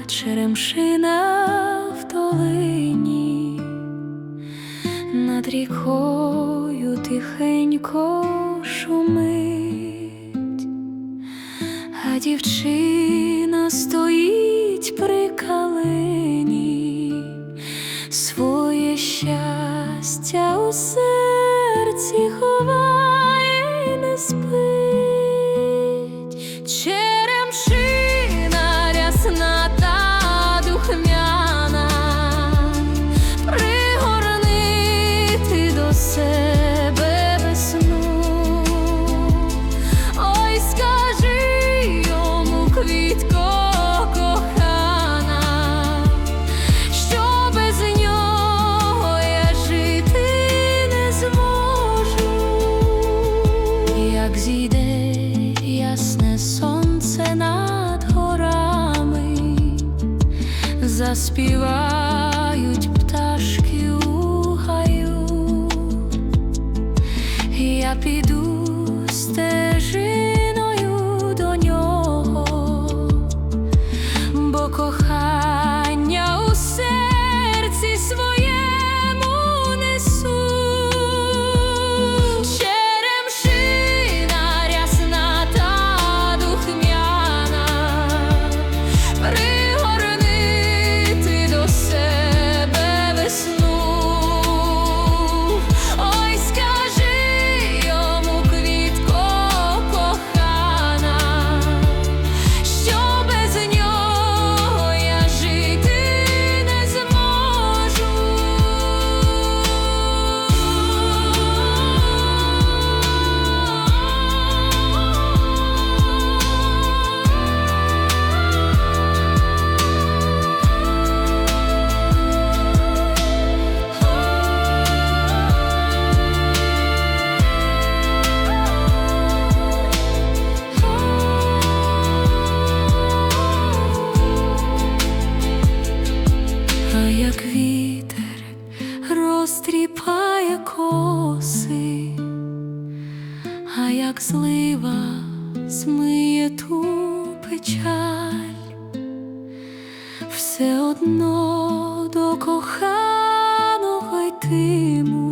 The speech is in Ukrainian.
черемшина в долині, над рікою тихенько шумить, а дівчина стоїть при калині, своє щастя у серці ховає й не спить. Черемшина рясна та духмяна, пригорни ти до себе весну. Ой, скажи йому, квітко кохана, що без нього я жити не зможу. Як зійде ясне сонце над горами, заспівають пташки у гаю, я піду стежиною до нього, бо кохання у серці своєму несу. Черемшина рясна та духмяна, пригорни ти до себе весну. Ой, скажи йому, квітко кохана, що без нього я жити не зможу. А як вітер розтріпає коси, а як злива змиє ту печаль, все одно до коханого йтиму.